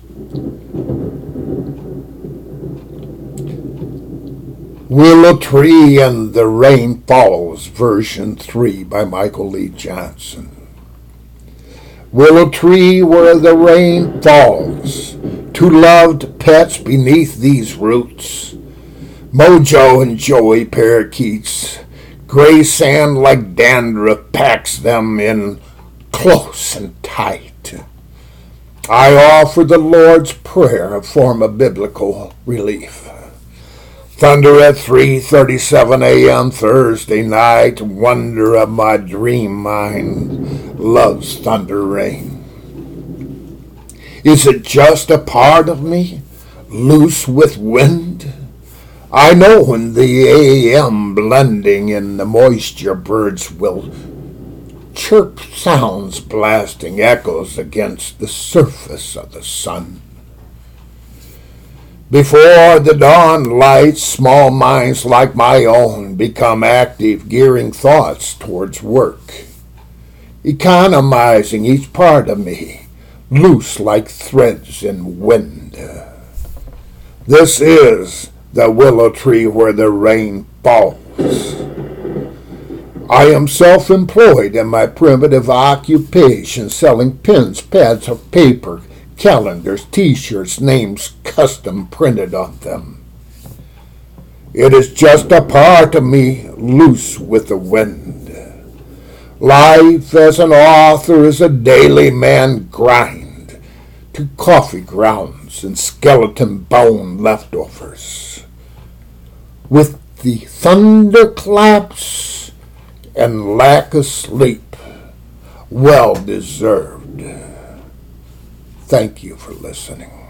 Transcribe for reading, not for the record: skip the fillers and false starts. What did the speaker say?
Willow Tree and the Rain Falls, version 3 by Michael Lee Johnson. Willow tree where the rain falls, two loved pets beneath these roots. Mojo and Joey parakeets, gray sand like dandruff packs them in close and tight. I offer the Lord's Prayer, a form of biblical relief. Thunder at 3:37 a.m. Thursday night, wonder of my dream mind loves thunder rain. Is it just a part of me, loose with wind? I know when the a.m. blending in the moisture birds will chirp sounds blasting echoes against the surface of the sun. Before the dawn lights, small minds like my own become active, gearing thoughts towards work, economizing each part of me, loose like threads in wind. This is the willow tree where the rain falls. I am self-employed in my primitive occupation, selling pens, pads of paper, calendars, t-shirts, names custom printed on them. It is just a part of me loose with the wind. Life as an author is a daily man grind to coffee grounds and skeleton bone leftovers. With the thunderclaps and lack of sleep, well deserved. Thank you for listening.